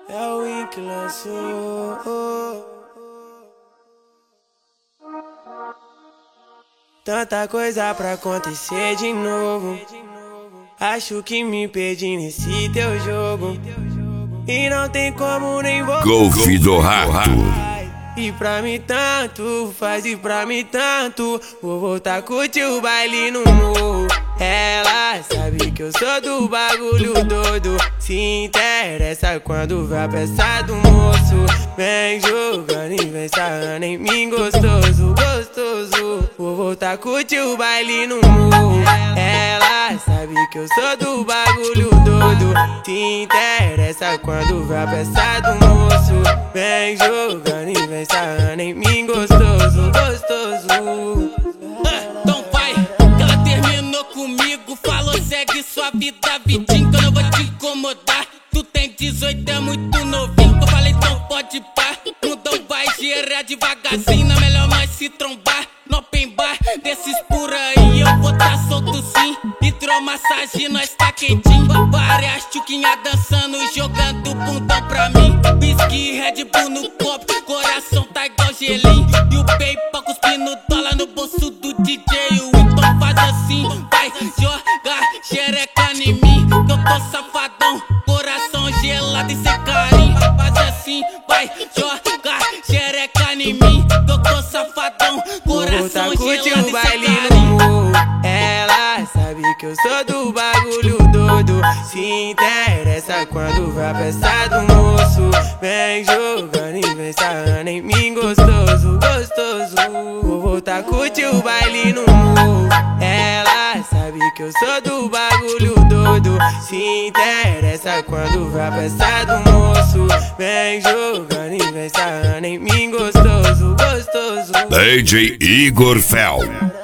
É o Win que lançou. Tanta coisa pra acontecer de novo. Acho que me perdi nesse teu jogo. E não tem como nem voltar. Golf do Rato. E pra mim tanto, faz e pra mim tanto. Vou voltar a curtir o baile no morro. Ela sabe que eu sou do bagulho doido. Se interessa quando vê a peça do moço. Vem jogando e vem sarrando em mim gostoso, gostoso. Vou voltar a curtir o baile no morro. Ela sabe que eu sou do bagulho doido. Se interessa quando vê a peça do moço. Vem jogando e vem sarrando em mim gostoso, gostoso. Então vai, que ela terminou comigo. Falou segue sua vida, vidinho, que eu não vou te incomodar. Tu tem 18, é muito novinho. Eu falei então pode pá. Mundão vai gerar devagarzinho. Na melhor nós se trombar no open bar desses por aí. Eu vou tá solto sim. Hidromassagem, nós tá quentinho. Várias tchuquinhas dançando e jogando bundão pra mim. Whisky, Red Bull no copo, coração tá igual gelinho. E o PayPal cuspindo dólar no bolso do DJ. Então faz assim, vai jogar xereca em mim, que eu tô safadão, coração gelado e sem carinho. Faz assim, vai jogar xereca em mim, que eu tô safadão, coração gelado e sem carinho. Ela sabe que eu sou do bagulho doido. Se interessa quando vê a peça do moço. Vem jogando e vem sarrando em mim gostoso, gostoso. Vou voltar a curtir o baile no morro. Ela sabe que eu sou do bagulho doido. Se interessa quando vê a peça do moço. Vem jogando e vem sarrando em mim gostoso, gostoso. DJ Igor Fel.